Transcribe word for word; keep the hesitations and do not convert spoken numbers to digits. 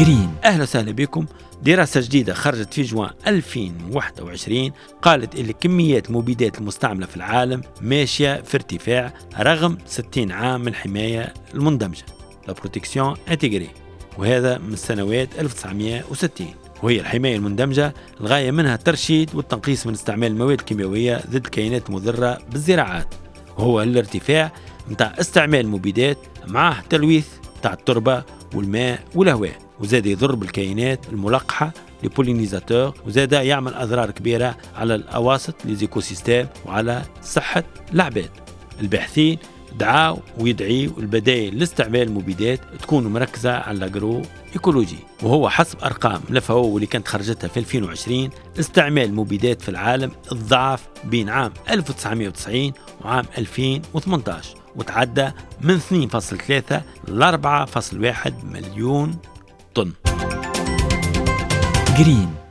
جرين. أهلا وسهلا بكم. دراسة جديدة خرجت في جوان ألفين وواحد وعشرين قالت إن كميات المبيدات المستعملة في العالم ماشية في ارتفاع رغم ستين عام من الحماية المندمجة لا بروتكسيون انتيغري، وهذا من سنوات ألف وتسعمائة وستين. وهي الحماية المندمجة الغاية منها الترشيد والتنقيص من استعمال المواد الكيميائية ضد الكائنات المضرة بالزراعات، وهو الارتفاع متاع استعمال المبيدات مع تلويث متاع التربة والماء والهواء، وزاد يضر بالكائنات الملقحة لبولينيزاتور، وزاد يعمل أضرار كبيرة على الأواسط ليزيكوسيستيم وعلى صحة العباد. الباحثين دعاوا ويدعيوا البدائل لاستعمال المبيدات تكون مركزة على الأجرو إيكولوجي، وهو حسب أرقام لفاو واللي كانت خرجتها في ألفين وعشرين استعمال المبيدات في العالم الضعف بين عام ألف وتسعمائة وتسعين وعام ألفين وثمانية عشر، وتعدى من اثنين فاصلة ثلاثة ل أربعة فاصلة واحد مليون طن. جرين.